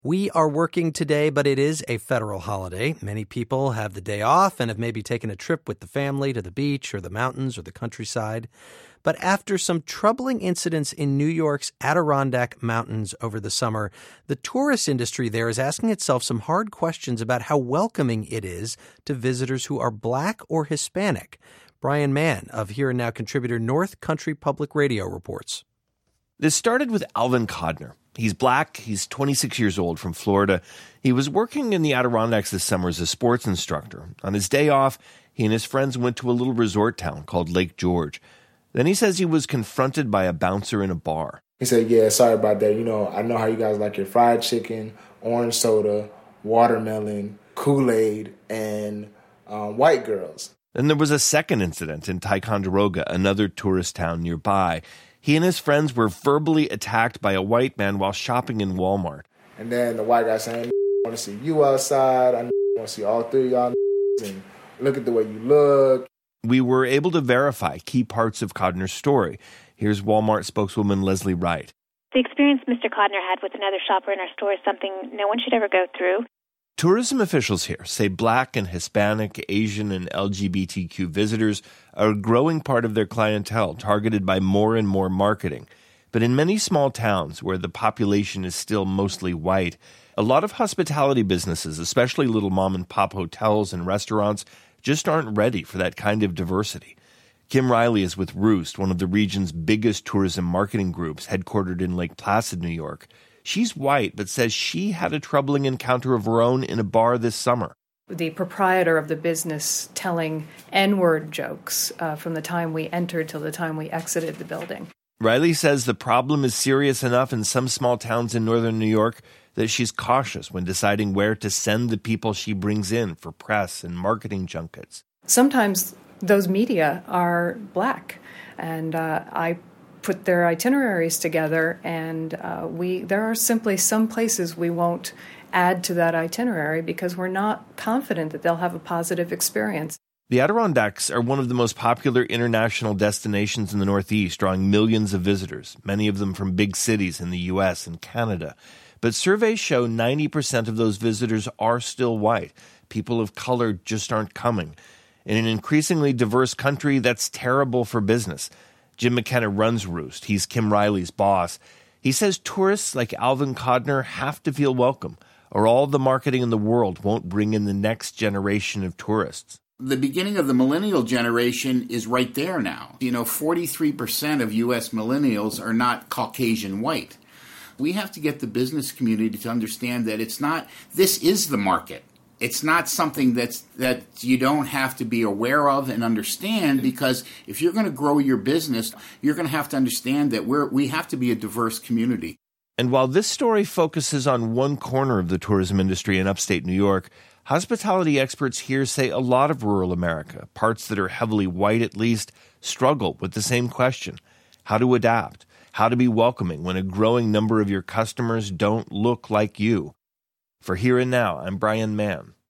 We are working today, but it is a federal holiday. Many people have the day off and have maybe taken a trip with the family to the beach or the mountains or the countryside. But after some troubling incidents in New York's Adirondack Mountains over the summer, the tourist industry there is asking itself some hard questions about how welcoming it is to visitors who are Black or Hispanic. Brian Mann of Here and Now contributor North Country Public Radio reports. This started with Alvin Codner. He's Black. He's 26 years old from Florida. He was working in the Adirondacks this summer as a sports instructor. On his day off, he and his friends went to a little resort town called Lake George. Then he says he was confronted by a bouncer in a bar. He said, "Yeah, sorry about that. I know how you guys like your fried chicken, orange soda, watermelon, Kool-Aid, and white girls." Then there was a second incident in Ticonderoga, another tourist town nearby. He and his friends were verbally attacked by a white man while shopping in Walmart. And then the white guy saying, "I want to see you outside. I want to see all three of y'all and look at the way you look." We were able to verify key parts of Codner's story. Here's Walmart spokeswoman Leslie Wright. The experience Mr. Codner had with another shopper in our store is something no one should ever go through. Tourism officials here say Black and Hispanic, Asian, and LGBTQ visitors are a growing part of their clientele, targeted by more and more marketing. But in many small towns where the population is still mostly white, a lot of hospitality businesses, especially little mom-and-pop hotels and restaurants, just aren't ready for that kind of diversity. Kim Riley is with Roost, one of the region's biggest tourism marketing groups, headquartered in Lake Placid, New York. She's white, but says she had a troubling encounter of her own in a bar this summer. The proprietor of the business telling N-word jokes from the time we entered till the time we exited the building. Riley says the problem is serious enough in some small towns in northern New York that she's cautious when deciding where to send the people she brings in for press and marketing junkets. Sometimes those media are Black, and I put their itineraries together, and there are simply some places we won't add to that itinerary because we're not confident that they'll have a positive experience. The Adirondacks are one of the most popular international destinations in the Northeast, drawing millions of visitors, many of them from big cities in the U.S. and Canada. But surveys show 90% of those visitors are still white. People of color just aren't coming. In an increasingly diverse country, that's terrible for business. Jim McKenna runs Roost. He's Kim Riley's boss. He says tourists like Alvin Codner have to feel welcome, or all the marketing in the world won't bring in the next generation of tourists. The beginning of the millennial generation is right there now. 43% of U.S. millennials are not Caucasian white. We have to get the business community to understand that this is the market. It's not something that you don't have to be aware of and understand, because if you're going to grow your business, you're going to have to understand that we have to be a diverse community. And while this story focuses on one corner of the tourism industry in upstate New York, hospitality experts here say a lot of rural America, parts that are heavily white at least, struggle with the same question: how to adapt, how to be welcoming when a growing number of your customers don't look like you. For Here and Now, I'm Brian Mann.